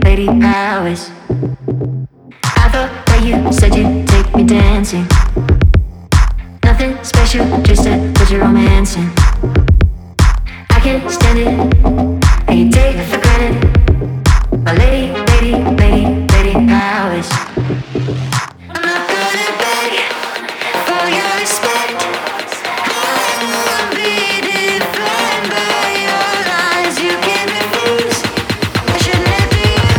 lady powers. I thought that you said you'd take me dancing. Nothing special, just a little romancing. I can't stand it, and you take it for granted, my lady.